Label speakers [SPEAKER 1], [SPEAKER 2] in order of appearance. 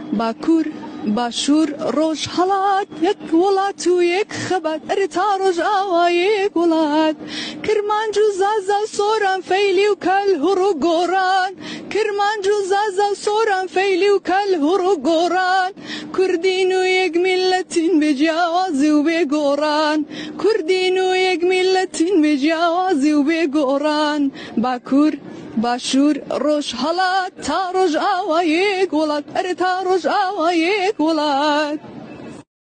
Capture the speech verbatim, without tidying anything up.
[SPEAKER 1] باکوور باشوور ڕۆژ هەڵات یەک وڵات و یەک خەبات ئەرێ تا ڕۆژ ئاوا یەک وڵات کرمانج و زازا و سۆران فەیلی و کەل هوڕ و گۆڕان کرمانج و زازا و سۆران فەیلی و کەل هوڕ و گۆڕان کوردین و یەک میلەتین بێ جیاوازی و بێ گۆڕان کوردین و یەک میلەتین بێ جیاوازی و بێ گۆڕان باکوور باشوور ڕۆژ هەڵات تا ڕۆژ ئاوا یەک وڵات ئەرێ تا ڕۆژ ئاوا یەک وڵات